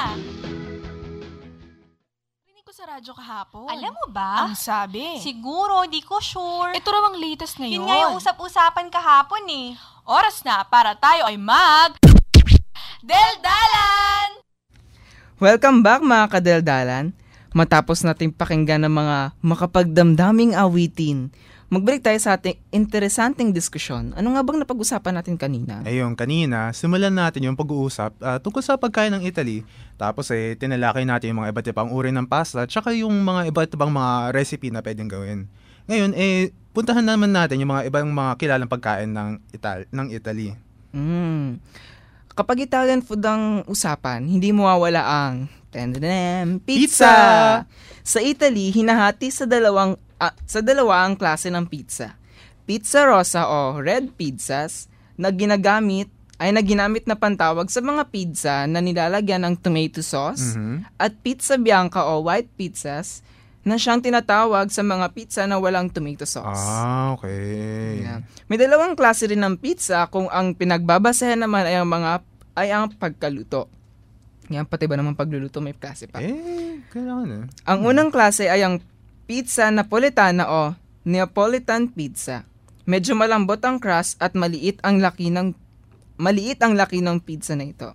Rinig ko sa radyo kahapon. Alam mo ba? Ang sabi. Siguro, di ko sure. Ito raw ang latest ngayon. Yun nga yung usap-usapan kahapon eh. Oras na para tayo ay mag... Deldalan! Welcome back mga kadeldalan. Matapos nating pakinggan ng mga makapagdamdaming awitin, magbalik tayo sa ating interesanting diskusyon. Ano nga bang napag-usapan natin kanina? Ayun, kanina, simulan natin yung pag-uusap uh, tungkol sa pagkain ng Italy. Tapos eh, tinalakay natin yung mga iba't ibang uri ng pasta, tsaka yung mga iba't ibang mga recipe na pwedeng gawin. Ngayon, eh, puntahan naman natin yung mga ibang mga kilalang pagkain ng, Ital- ng Italy. Mm. Kapag Italian food ang usapan, hindi mawawala ang tandem, pizza! Pizza! Sa Italy, hinahati sa dalawang uh, sa dalawa ang klase ng pizza. Pizza rosa o red pizzas na ginagamit ay naginamit na pantawag sa mga pizza na nilalagyan ng tomato sauce, Mhm. at pizza bianca o white pizzas na siyang tinatawag sa mga pizza na walang tomato sauce. Ah, okay. Yeah. May dalawang klase rin ng pizza kung ang pinagbabasehan naman ay ang mga ay ang pagkaluto. Yan, pati ba naman pagluluto may klase pa? Eh, kailangan eh. Ang unang klase ay ang pizza napolitana o Neapolitan pizza. Medyo malambot ang crust at maliit ang laki ng maliit ang laki ng pizza na ito.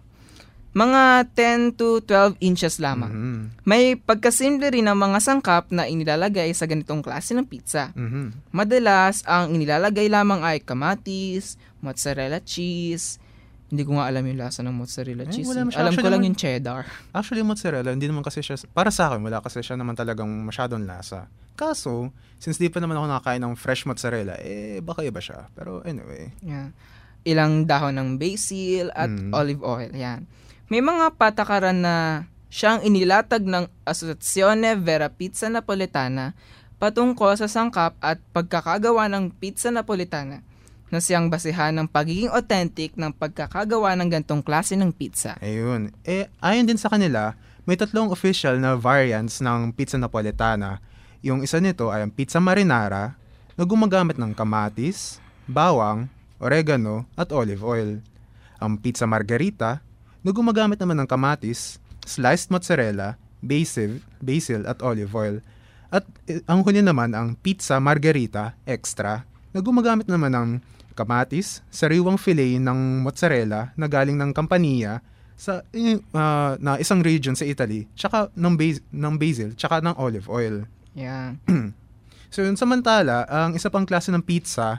Mga ten to twelve inches lamang. Mhm. May pagkasimple rin ng mga sangkap na inilalagay sa ganitong klase ng pizza. Mhm. Madalas, ang inilalagay lamang ay kamatis, mozzarella cheese. Hindi ko nga alam yung lasa ng mozzarella Eh, cheese. wala eh. masyado. Alam ko Actually lang naman- yung cheddar. Actually, mozzarella, hindi naman kasi siya, para sa akin, wala kasi siya naman talagang masyadong lasa. Kaso, since di pa naman ako nakakain ng fresh mozzarella, eh, baka iba siya. Pero anyway. Yeah. Ilang dahon ng basil at Mm. olive oil. Yan. May mga patakaran na siyang inilatag ng Associazione Vera Pizza Napolitana patungkol sa sangkap at pagkakagawa ng pizza napolitana na siyang basihan ng pagiging authentic ng pagkakagawa ng gantong klase ng pizza. Ayun. Eh, ayon din sa kanila, may tatlong official na variants ng pizza napolitana. Yung isa nito ay ang pizza marinara na gumagamit ng kamatis, bawang, oregano, at olive oil. Ang pizza margherita na gumagamit naman ng kamatis, sliced mozzarella, basil, basil at olive oil. At eh, ang huli naman ang pizza margherita extra na gumagamit naman ng kamatis, sariwang fillet ng mozzarella na galing ng Campania sa eh, ah, na isang region sa Italy, tsaka ng, bas- ng basil, tsaka ng olive oil. Yeah. So yun, samantala, ang isa pang klase ng pizza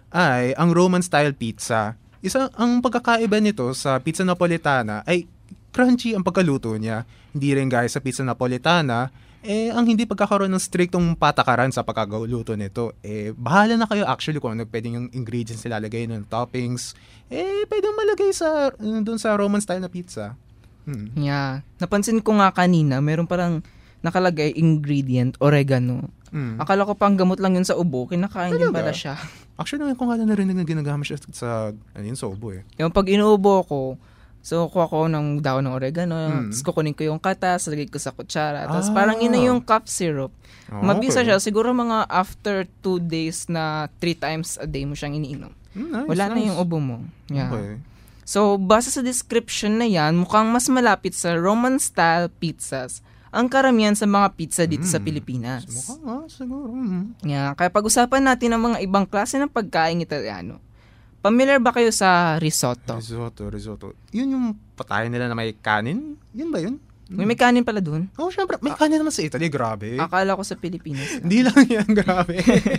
ay ang Roman-style pizza. Isa ang pagkakaiba nito sa pizza napolitana ay crunchy ang pagkaluto niya. Hindi rin gaya sa pizza napolitana, eh ang hindi pagkakaroon ng striktong patakaran sa pagkakaluto nito. Eh bahala na kayo actually kung ano pwedeng yung ingredients nilalagay ng toppings. Eh pwedeng malagay sa doon sa Roman-style na pizza. Hmm. Yeah. Napansin ko nga kanina, meron parang nakalagay ingredient, oregano. Mm. Akala ko pang gamot lang yun sa ubo, kinakain din Talaga? pala siya. Actually, ngayon ko nga narinig na ginagamit siya sa ano yun, sa ubo eh. Yung pag inuubo ko, so kuha ko ng dahon ng oregano, Mm. tapos kukunin ko yung katas, lagay ko sa kutsara, tapos Ah. parang ina yung cough syrup. Ah, Mabisa okay. siya, siguro mga after two days na three times a day mo siyang iniinom. Mm, nice, Wala na nice. yung ubo mo. Yeah. Okay. So, base sa description na yan, mukhang mas malapit sa Roman-style pizzas ang karamihan sa mga pizza dito sa Mm. Pilipinas. Mukha nga, siguro. Mm. Yeah, kaya pag-usapan natin ang mga ibang klase ng pagkain Italiano. Familiar ba kayo sa risotto? Risotto, risotto. Yun yung patayan nila na may kanin? Yun ba yun? May may kanin pala dun? Oo, oh, syempre. May kanin naman sa Italy. Grabe. Akala ko sa Pilipinas. Hindi lang yan. Grabe.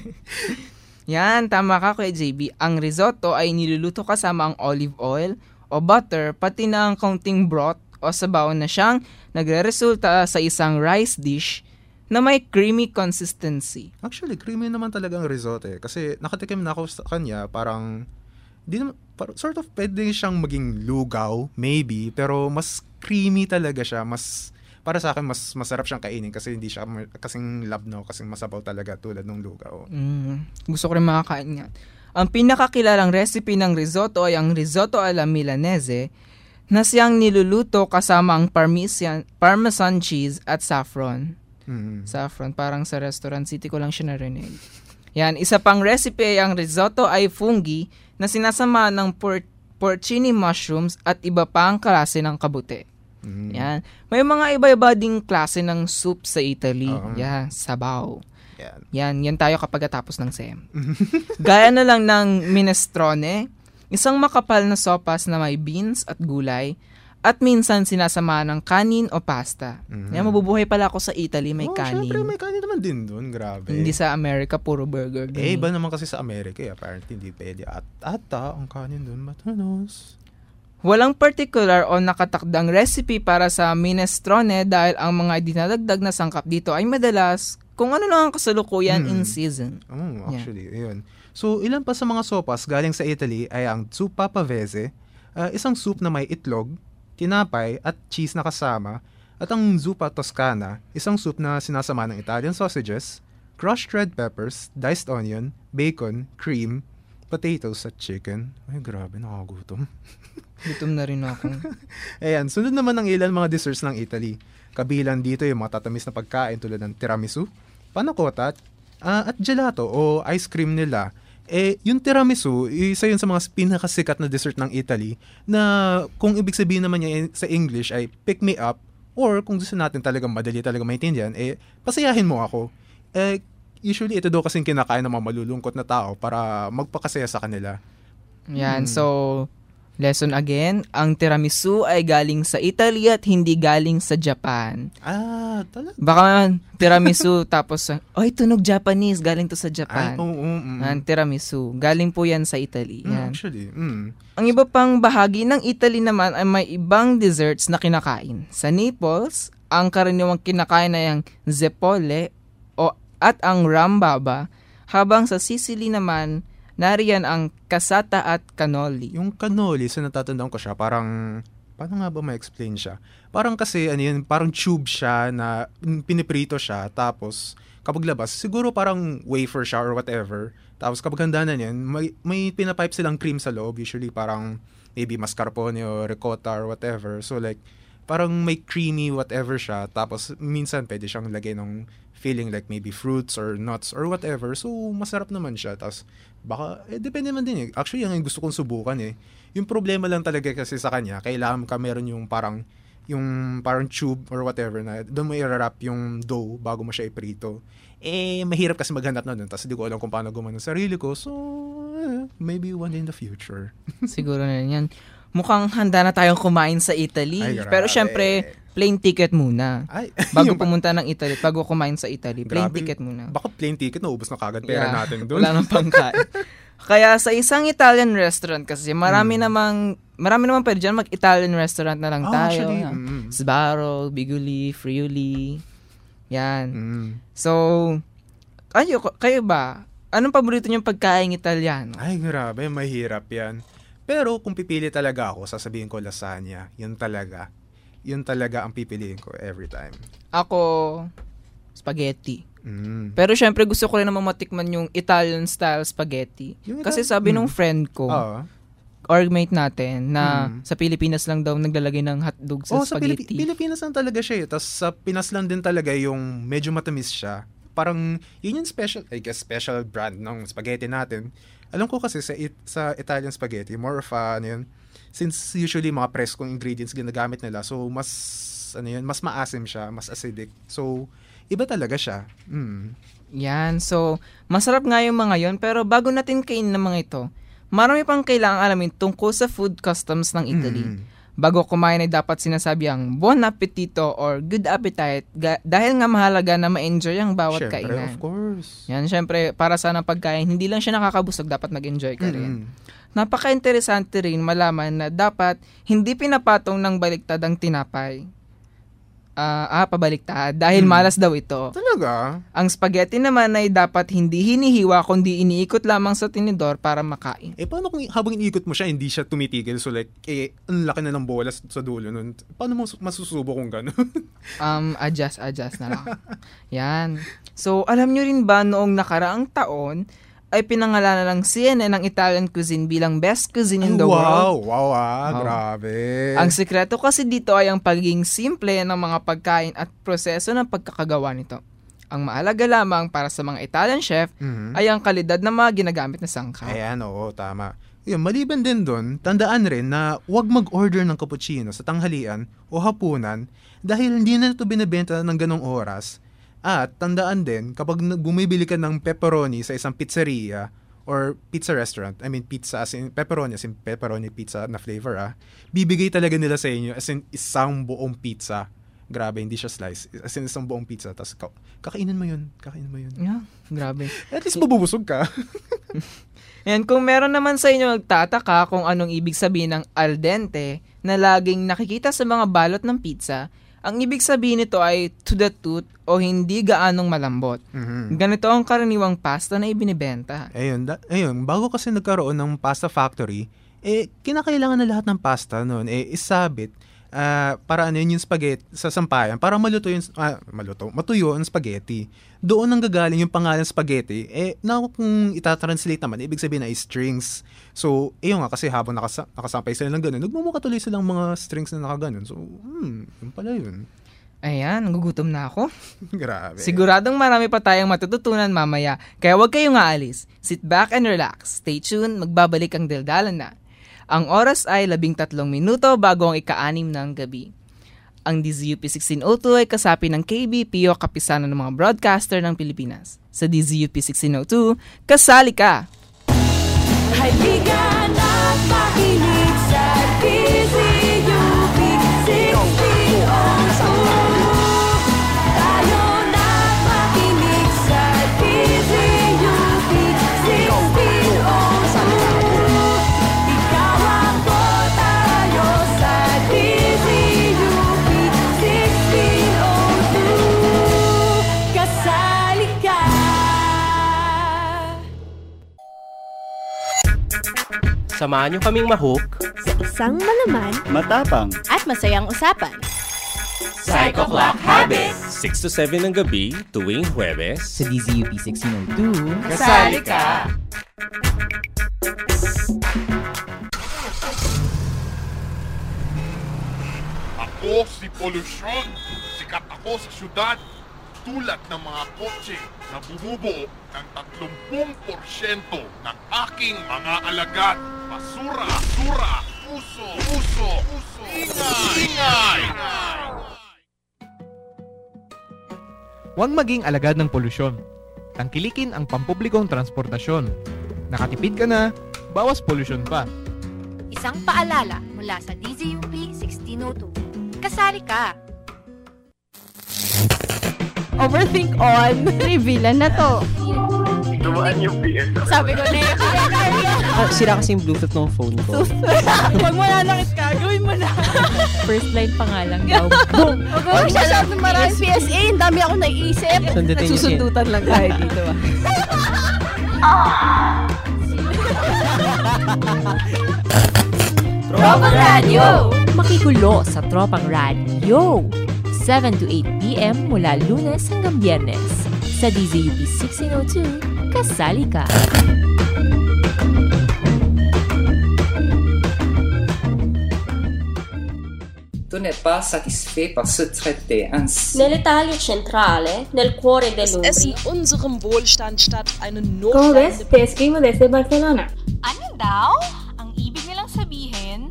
Yan, tama ka Kuya J B. Ang risotto ay niluluto kasama ang olive oil o butter, pati na ang kaunting broth o sabaw na siyang nagre-resulta sa isang rice dish na may creamy consistency. Actually, creamy naman talaga ang risotto eh. Kasi nakatikim na ako sa kanya, parang, di naman, parang, sort of pwede siyang maging lugaw, maybe, pero mas creamy talaga siya. Mas, para sa akin, mas masarap siyang kainin kasi hindi siya kasing labnaw, kasing masabaw talaga tulad ng lugaw. Mm, gusto ko rin makakain yan. Ang pinakakilalang recipe ng risotto ay ang risotto alla milanese na siyang niluluto kasama ang parmesan, parmesan cheese at saffron. Mm. Saffron, parang sa Restaurant City ko lang siya narinig. Yan, isa pang recipe ay ang risotto ay fungi na sinasama ng por- porcini mushrooms at iba pang klase ng kabute. Mm. Yan. May mga iba-iba ding klase ng soup sa Italy. Uh-huh. Yan, sabaw. Yan. Yan, yan tayo kapag tapos ng S E M. Gaya na lang ng minestrone, isang makapal na sopas na may beans at gulay, at minsan sinasama ng kanin o pasta. Mm-hmm. Yan, mabubuhay pala ako sa Italy, may oh, kanin. Siyempre, may kanin naman din doon. Grabe. Hindi sa Amerika, puro burger. Eh, iba naman kasi sa Amerika. Eh. Apparently, hindi pwede. At ata, ang kanin doon. But who knows? Walang particular o nakatakdang recipe para sa minestrone dahil ang mga dinadagdag na sangkap dito ay madalas kung ano lang ang kasalukuyan hmm. in season. Oh, actually, yeah. Yun. So, ilan pa sa mga sopas galing sa Italy ay ang zuppa pavese, uh, isang soup na may itlog, tinapay at cheese na kasama, at ang zuppa toscana, isang soup na sinasama ng Italian sausages, crushed red peppers, diced onion, bacon, cream, potatoes at chicken. Ay, grabe, nakakagutom. Gutom na rin ako. Ayan, sunod naman ng ilan mga desserts ng Italy. Kabilang dito yung mga tatamis na pagkain tulad ng tiramisu, panna cotta, uh, at gelato o ice cream nila. Eh, yung tiramisu, isa yun sa mga pinakasikat na dessert ng Italy na kung ibig sabihin naman niya sa English ay pick me up, or kung gusto natin talagang madali talaga maintindihan, eh, pasayahin mo ako. Eh, usually ito daw kasing kinakain ng mga malulungkot na tao para magpakasaya sa kanila. Yan, hmm. so lesson again, ang tiramisu ay galing sa Italy at hindi galing sa Japan. Ah, talaga? Baka tiramisu tapos, oy, tunog Japanese, galing to sa Japan. Ay, oh, oh, mm. Ang tiramisu, galing po yan sa Italy. Mm, yan. actually, mm. Ang iba pang bahagi ng Italy naman ay may ibang desserts na kinakain. Sa Naples, ang karaniwang kinakain ay ang zeppole o at ang rambaba, habang sa Sicily naman, nariyan ang cassata at cannoli. Yung cannoli, sa natatandaan ko siya, parang, paano nga ba ma-explain siya? Parang kasi, ano yun, parang tube siya na piniprito siya, tapos kapag labas, siguro parang wafer siya or whatever. Tapos kapag handa na yan, may, may pinapipe silang cream sa loob, usually parang maybe mascarpone o ricotta or whatever. So like, parang may creamy whatever siya, tapos minsan pwede siyang lagay ng feeling like maybe fruits or nuts or whatever. So, masarap naman siya. Tapos, baka, eh, depende naman din eh. Actually, yung gusto kong subukan eh. Yung problema lang talaga kasi sa kanya, kailangan ka meron yung parang, yung parang tube or whatever na doon mo i-wrap yung dough bago mo siya iprito. Eh, mahirap kasi maghanap na doon. Tapos, hindi ko alam kung paano gumawa ng sarili ko. So, eh, maybe one day in the future. Siguro na yan. Mukhang handa na tayong kumain sa Italy. Ay, pero syempre, plane ticket muna. Ay, bago pumunta ng Italy, bago kumain sa Italy, plane grabe, ticket muna. Baka plane ticket, naubos na kagad pera Yeah, natin doon. Wala nang pangkain. Kaya sa isang Italian restaurant kasi, marami Mm. namang, marami naman pwede dyan, mag-Italian restaurant na lang Oh, tayo. actually, Yan. mm. Sbarro, Biguli, Friuli. Yan. Mm. So, ayo, kayo ba? Anong paborito niyong pagkain Italiano? Ay, grabe, mahirap yan. Pero kung pipili talaga ako, sasabihin ko lasagna. Yun talaga. Yun talaga ang pipiliin ko every time. Ako, spaghetti. Mm. Pero syempre gusto ko rin naman matikman yung Italian style spaghetti. Yung Kasi Ital- sabi mm. nung friend ko, Oo. orgmate natin, na Mm. sa Pilipinas lang daw naglalagay ng hotdog sa Oh, sa spaghetti. Pilip- Pilipinas lang talaga siya eh. Tapos sa Pinas lang din talaga yung medyo matamis siya. Parang yun yung special, I guess, special brand ng spaghetti natin. Alam ko kasi sa it, sa Italian spaghetti, more of a, ano yun, since usually mga preskong ingredients ginagamit nila, so mas, ano yun, mas maasim siya, mas acidic. So, iba talaga siya. Mm. Yan. So, masarap nga yung mga yon. Pero bago natin kainin ng mga ito, marami pang kailangang alamin tungkol sa food customs ng Italy. Mm. Bago kumain ay dapat sinasabi ang buon appetito or good appetite ga- dahil nga mahalaga na ma-enjoy ang bawat Syempre, kainan. of course. Yan, syempre, para sa ng pagkain, hindi lang siya nakakabusog, dapat mag-enjoy ka rin. Mm. Napaka-interesante rin malaman na dapat hindi pinapatong ng baliktad ang tinapay. Ah, ah, pabaliktad. Dahil Hmm. malas daw ito. Talaga? Ang spaghetti naman ay dapat hindi hinihiwa kundi iniikot lamang sa tinidor para makain. Eh, paano kung habang iniikot mo siya, hindi siya tumitigil? So like, eh, ang laki na ng bola sa, sa dulo nun. Paano mo masusubo kung gano'n? Um, adjust, adjust na lang. Yan. So, alam nyo rin ba noong nakaraang taon, ay pinangalanan ng C N N ang Italian cuisine bilang best cuisine in the wow, world. Wow, wow, ah, Wow. grabe. Ang sikreto kasi dito ay ang pagiging simple ng mga pagkain at proseso ng pagkakagawa nito. Ang mahalaga lamang para sa mga Italian chef Mhm. ay ang kalidad ng mga ginagamit na sangkap. Ayan, oo, tama. Yun, maliban din doon, tandaan rin na huwag mag-order ng cappuccino sa tanghalian o hapunan dahil hindi na ito binibenta ng ganong oras. At tandaan din, kapag bumibili ka ng pepperoni sa isang pizzeria or pizza restaurant, I mean pizza as in pepperoni, as in pepperoni pizza na flavor ah, bibigay talaga nila sa inyo as in isang buong pizza. Grabe, hindi siya slice. As in isang buong pizza. Tapos ka- kakainin mo yun. Kakainin mo yun. Yeah, grabe. At least mabubusog ka. And kung meron naman sa inyo nagtataka kung anong ibig sabihin ng al dente na laging nakikita sa mga balot ng pizza, ang ibig sabihin nito ay to the tooth o hindi gaanong malambot. Mhm. Ganito ang karaniwang pasta na ibinibenta. Ayun, da- ayun, bago kasi nagkaroon ng pasta factory, eh, kinakailangan na lahat ng pasta noon, eh, isabit, ah, para ano yun yung spaghetti sa sampayan, para maluto yung, ah, maluto, matuyo ang spaghetti. Doon nang gagaling yung pangalan spaghetti, eh, na kung itatranslate naman, ibig sabihin ay strings. So, ayun nga, kasi habang nakasa- nakasampay sila ng ganun, nagmumukha tuloy silang mga strings na nakaganon. So, hmm, yun pala yun. Ayan, nagugutom na ako. Grabe. Siguradong marami pa tayong matututunan mamaya, kaya huwag kayong aalis. Sit back and relax. Stay tuned, magbabalik ang daldalan na. Ang oras ay labing tatlong minuto bago ang ika-anim ng gabi. Ang D Z U P sixteen oh two ay kasapi ng K B P o kapisanan ng mga broadcaster ng Pilipinas. Sa D Z U P sixteen oh two, kasali ka! Halika na't makinig sa D Z U P sixteen oh two. Tayo na't makinig sa D Z U P sixteen oh two. Ikaw ako, tayo sa D Z U P sixteen oh two. Kasali ka! Samahan niyo kaming mahook sa isang malaman, matapang at masayang usapan. Psycho Clock Habits! six to seven ng gabi, tuwing Huwebes. Sa D Z U P sixteen oh two, kasali ka! Ako si Polusyon. Sikat ako sa syudad. Tulad ng mga kotse na bumubuo ng tatlong porsyento ng aking mga alagad. Basura, basura, uso, uso, uso, ingay, ingay. Huwag maging alagad ng polusyon. Tangkilikin ang pampublikong transportasyon. Nakatipid ka na, bawas polusyon pa. Isang paalala mula sa D Z U P sixteen oh two. Kasali ka! Overthink on. Revealan na to. Dumaan yung P S. Sabi ko na yun. Ah, sira kasi yung Bluetooth ng phone ko. Huwag mo nanakit ka. Gawin mo na. First line pa nga lang daw. Boom! Huwag mo masyadong maraming P S A. Ang dami akong naiisip. Sundutin niyo siya. Nagsusundutan lang tayo dito ah. Tropang Radio! Makikulo sa Tropang Radio. seven to eight p.m. mula Lunes hanggang Biyernes. Sa D Z U P sixteen oh two, kasali ka! Tu n'es pas satisfait par ce traité ainsi. Nell'Italia centrale, nel cuore Das Essen dell'Umbria. unserem Wohlstand statt eine ¿Cómo ves? notleidende... Te escribo desde Barcelona. Ano daw? Ang ibig nilang sabihin?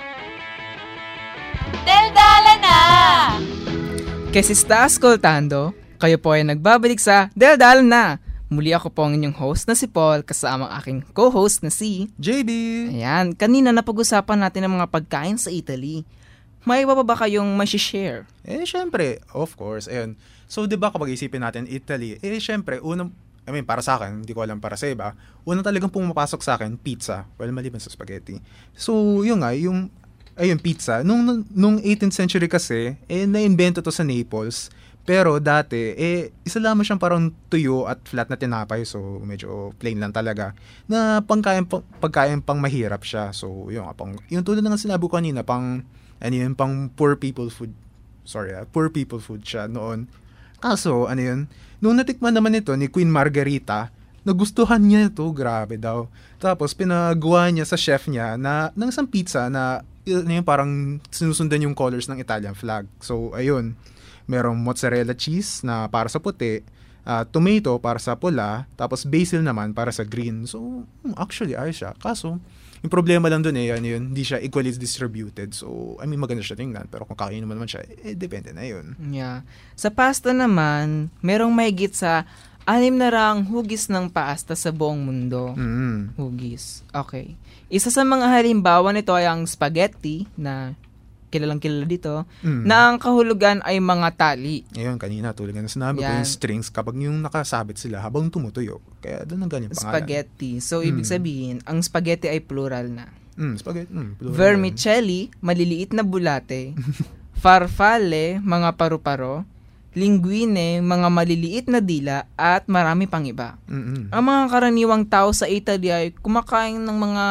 Daldala na! Que se está ascoltando, kayo po ay nagbabalik sa Daldalan na! Muli ako po ang inyong host na si Paul kasama ang aking co-host na si J B. Ayan, kanina napag-usapan natin ang mga pagkain sa Italy. May iba pa ba kayong ma-share? Eh, syempre, of course. Ayun. So, di ba kapag isipin natin Italy, eh, syempre, unang, I mean, para sa akin, hindi ko alam para sa iba, unang talagang pumapasok sa akin, pizza. Well, maliban sa spaghetti. So, yun nga, yung, ayun, pizza. Nung, nung eighteenth century kasi, eh, na-invento to sa Naples. Pero dati, eh, isa lamang siyang parang tuyo at flat na tinapay. So, medyo plain lang talaga. Na pangkain, pang, pagkain pang mahirap siya. So, yung, pang, yung tulad na nga sinabi ko kanina, pang, ano yun, pang poor people food. Sorry, ah, poor people food siya noon. Kaso, ano yun, nung natikman naman ito ni Queen Margherita, nagustuhan niya ito, grabe daw. Tapos, pinagawa niya sa chef niya na, ng isang pizza na, ano yun, parang sinusundan yung colors ng Italian flag. So, ayun. Merong mozzarella cheese na para sa puti, uh, tomato para sa pula, tapos basil naman para sa green. So, actually, ayos siya. Kaso, yung problema lang dun eh, ano yun, hindi siya equally distributed. So, I mean, maganda siya tingnan. Pero kung kakainin naman naman siya, eh, depende na yun. Yeah. Sa pasta naman, merong mahigit sa anim na rang hugis ng pasta sa buong mundo. Mm. Hugis. Okay. Isa sa mga halimbawa nito ay ang spaghetti na kilalang kilala dito, mm. na ang kahulugan ay mga tali. Ayun, kanina, tulad nga na sinabi ko, yung strings, kapag yung nakasabit sila habang tumutuyo. Kaya doon ang ganyan pangalan. Spaghetti. So, mm. ibig sabihin, ang spaghetti ay plural na. Mm, spaghetti, mm, plural. Vermicelli, maliliit na bulate. Farfalle, mga paru-paro. Linguine, mga maliliit na dila. At marami pang iba. Mm-mm. Ang mga karaniwang tao sa Italy ay kumakain ng mga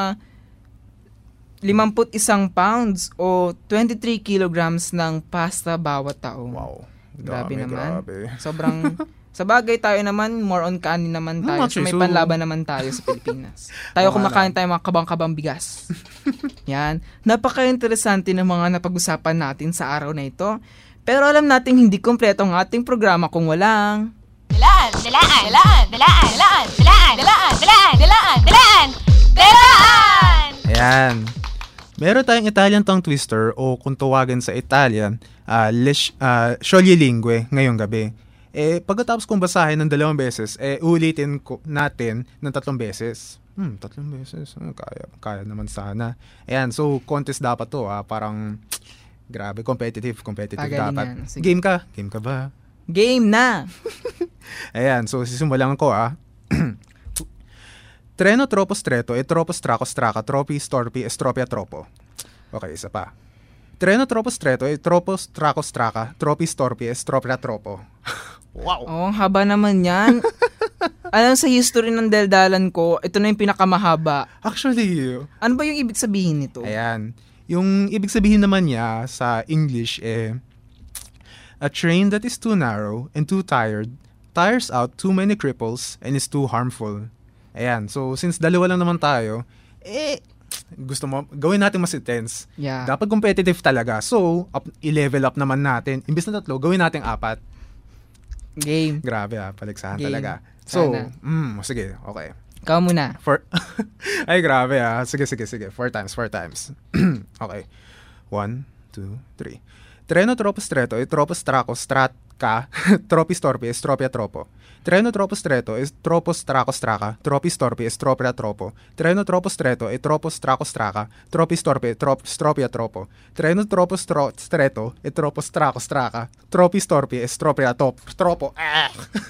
limampu't isang pounds o twenty-three kilograms ng pasta bawat taon. Wow. Grabe Dami, naman. Grabe. Sobrang, sa bagay tayo naman, more on kanin naman tayo. Hmm, so may so, panlaban naman tayo sa Pilipinas. Tayo kumakain tayo mga kabang-kabang bigas. Yan. Napaka-interesante ng mga napag-usapan natin sa araw na ito. Pero alam natin hindi kompleto ang ating programa kung walang... Dalaan! Dalaan! Dalaan! Dalaan! Dalaan! Dalaan! Dalaan! Dalaan! Dalaan! Dalaan! Dalaan! Ayan. Meron tayong Italian tongue twister o kung tawagan sa Italian, uh, lish, uh, scioglilingüe ngayong gabi. Eh, pagkatapos kong basahin ng dalawang beses, eh, ulitin ko natin ng tatlong beses. Hmm, tatlong beses. Oh, kaya, kaya naman sana. Ayan, so contest dapat to. Ah. Parang, grabe, competitive, competitive Pagaling dapat. yan. Game ka? Game ka ba? Game na! Ayan, so sisimulan ko ah. Treno tropo stretto e troppo straco straca troppi storpi e stropia troppo. Okay, isa pa. Treno tropo stretto e troppo straco straca troppi storpi e stropia troppo. Wow. Oh, haba naman yan. Alam, sa history ng daldalan ko, ito na yung pinakamahaba. Actually, ano ba yung ibig sabihin nito? Ayan. Yung ibig sabihin naman niya sa English eh, a train that is too narrow and too tired tires out too many cripples and is too harmful. Ayan, so since dalawa lang naman tayo, eh, gusto mo, gawin natin mas intense. Yeah. Dapat competitive talaga. So, up, i-level up naman natin. Imbis na tatlo, gawin natin apat. Game. Grabe ah, paligsahan Game. talaga. So, Sana. mm, sige, okay. Ikaw muna. Four, ay, grabe ah. Sige, sige, sige. Four times, four times. Okay. One, two, three. Treno troppo stretto e troppo straco straca troppi storpi e stropia troppo. Treno troppo stretto e troppo straco straca troppi storpi e stropia troppo. Treno troppo stretto e troppo straco straca troppi storpi e trop, stropia troppo. Treno troppo stro, stretto e troppo straco straca troppi storpi e stropia top, troppo. Ah!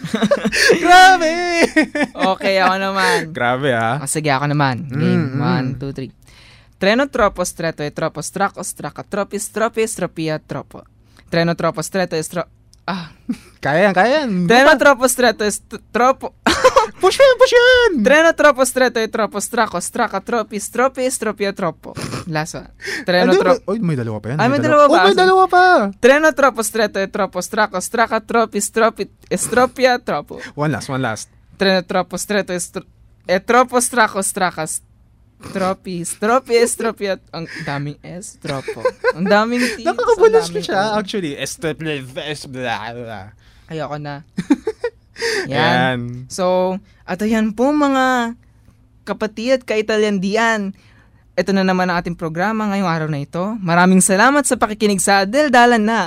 Grabe! Okay, ako naman. Grabe ah. Oh, sige, ako naman. Game. Mm, One, mm. two, three. Treno troppo stretto e troppo straco straca troppi stropi e stropia troppo. Treno troppo stretto e stro... Ah. Kaya yan, kaya yan. Treno troppo stretto e st- troppo... push yan, push yan! Treno troppo stretto e troppo straco straca troppi stropi e stropia troppo. Last one. Treno troppo... Oy, may dalawa pa yan. Ay, may dalawa pa. Oh, may dalawa pa. Treno troppo stretto e troppo straco straca troppi stropi e stropia troppo. One last, one last. Treno troppo stretto e, stro- e troppo straco straca Tropi, stropi, estropia. Ang daming S, tropo. Ang daming T. Nakakabulas ko siya, actually. Estropia, blah, blah. Ayoko na. Yan. Yan. So, at ayan po mga kapatid, ka-Italyandian. Ito na naman ang ating programa ngayong araw na ito. Maraming salamat sa pakikinig sa Daldalan Na.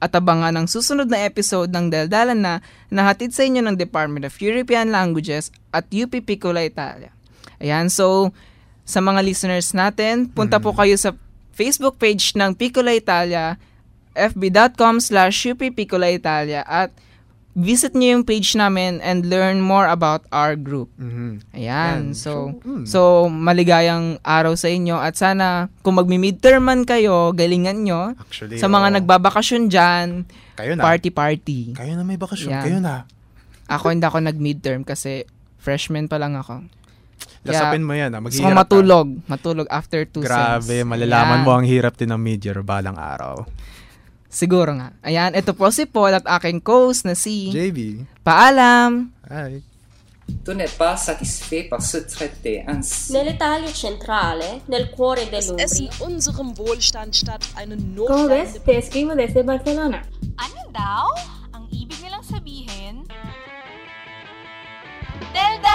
at abangan ang susunod na episode ng Daldalan Na na hatid sa inyo ng Department of European Languages at U P Piccola Italia. Ayan, so sa mga listeners natin, punta po kayo sa Facebook page ng Piccola Italia, fb.com slash UP Piccola Italia, at visit niyo yung page namin and learn more about our group. Mm-hmm. Ayan. Yan. So, So, mm. so, maligayang araw sa inyo at sana kung magmi-midterm man kayo, galingan nyo. Actually, sa mga oo. nagbabakasyon dyan, Kayo na. party-party. Kayo na may bakasyon. Yan. Kayo na. Ako hindi ako nag-midterm kasi freshman pa lang ako. Lasapin mo yan. Ah. Gusto ko Maghihirap matulog. Matulog after two Grabe, sems. malalaman Ayan. mo ang hirap din ng mid-year balang araw. Siguro nga. Ayan, ito po si Paul at aking co-host na si J B. Paalam! Hi. Tu n'es pas satisfait par ce traité ainsi. Nell'Italia centrale, nel cuore Es in dell'Umbria. unserem Wohlstand statt eine ¿Cómo ves? notleidende... Te escribo desde Barcelona. Ano daw? Ang ibig nilang sabihin? Delda!